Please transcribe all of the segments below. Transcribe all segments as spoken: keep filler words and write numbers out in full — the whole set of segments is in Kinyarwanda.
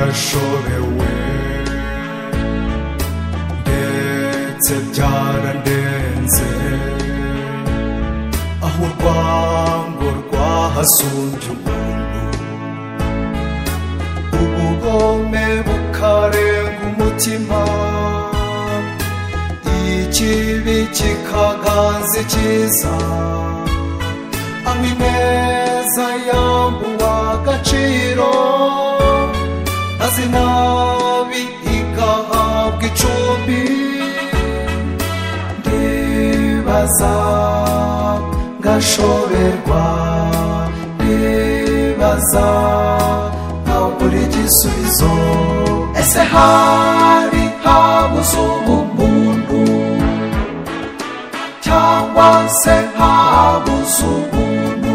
narashobewe ndetse byarandenze aho urwango rwahasumbye ubuntu ubugome bukarenga umutima ikibi kikaganza icyiza aho ineza yambuwe agaciro maze nabi igahabwa icumbi ndibaza ngashoberwa ndibaza nkabura igisubizo ese hari habuze ubumuntu cyangwa se habuze ubuntu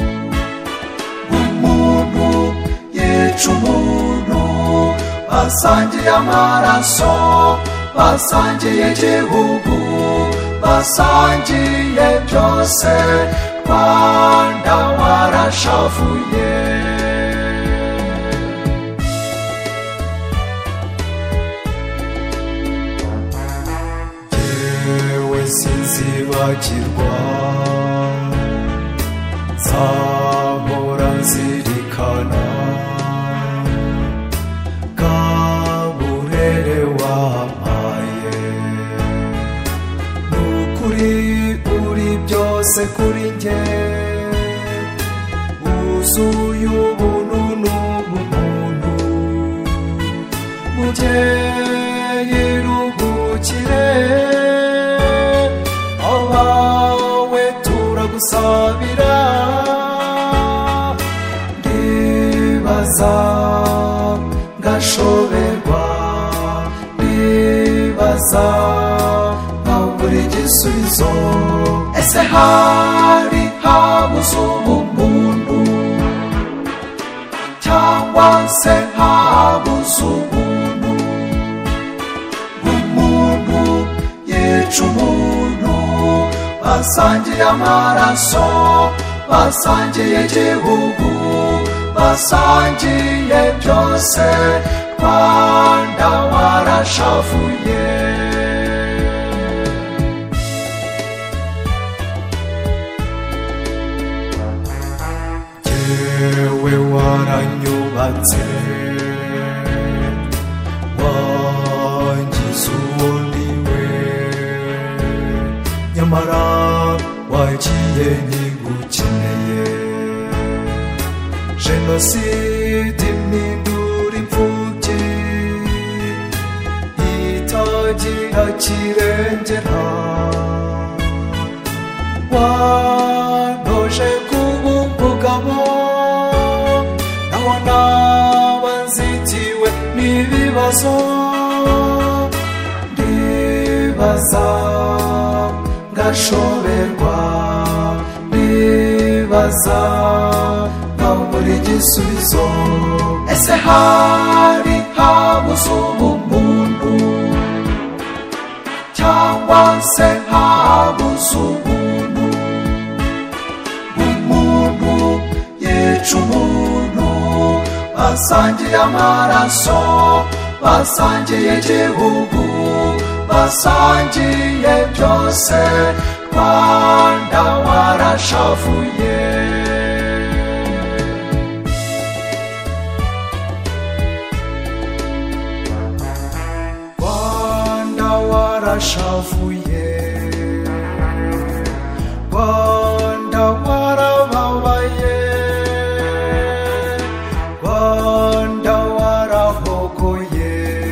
umuntu yica umuntu basangiye amaraso basangiye igihugu basangiye byose Rwanda warashavuye yewe sinzibagirwa nzahora nzirikana kaburere wampaye nukuri uri byose kuri njye wuzuye ubuntu n'ubumuntu mubyeyi ruhukire abawe turagusabira ndibaza ngashoberwa ndibaza nkabura igisubizo ese hari habuze ubumuntu cyangwa se habuze ubuntu umuntu yica umuntu basangiye amaraso basangiye igihugu basangiye byose Rwanda warashavuye yewe waranyubatse wangize uwo ndiwe nyamara wagiye nkigukeneye jenoside impindura imfubyi itagira kirengera wantoje kuba umugabo naho naba nzitiwe n'ibibazo ndibaza ngashoberwa ndibaza nkabura igisubizo ese hari habuze ubumuntu cyangwa se habuze ubuntu umuntu yica umuntu basangiye amaraso basangiye igihugu basangiye byose Rwanda warashavuye Rwanda warashavuye Rwanda warababaye Rwanda warahogoye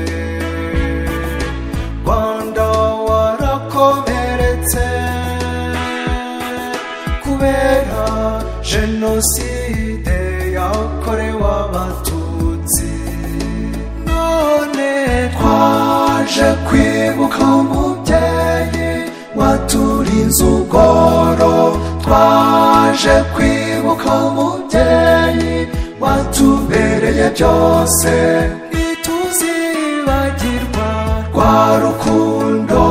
Rwanda warakomeretse kubera jenoside yakorewe abatutsi none twaje kwibuka umubyeyi waturinze ubworo twaje kwibuka umubyeyi watubereye byose ntituzibagirwa rwa rukundo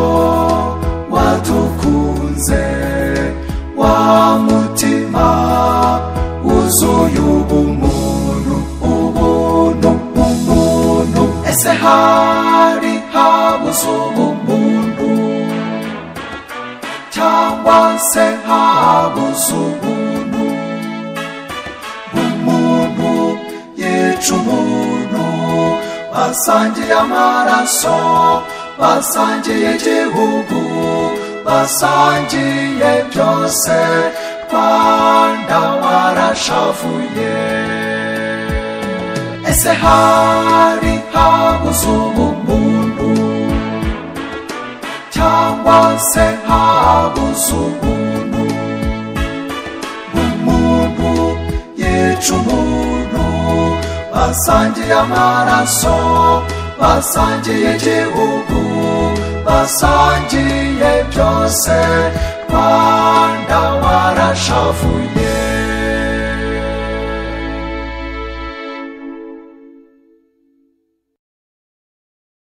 wadukunze wa mutima wuzuye ubumuntu ubuntu umuntu hari habuze ubumuntu cyangwa se habuze ubuntu? Umuntu yica umuntu, basangiye amaraso, basangiye igihugu, basangiye byose. Rwanda warashavuye. Ese hari habuze ubumuntu cyangwa se habuze ubuntu? Umuntu yica umuntu, basangiye amaraso, basangiye igihugu, basangiye byose. Rwanda warashavuye.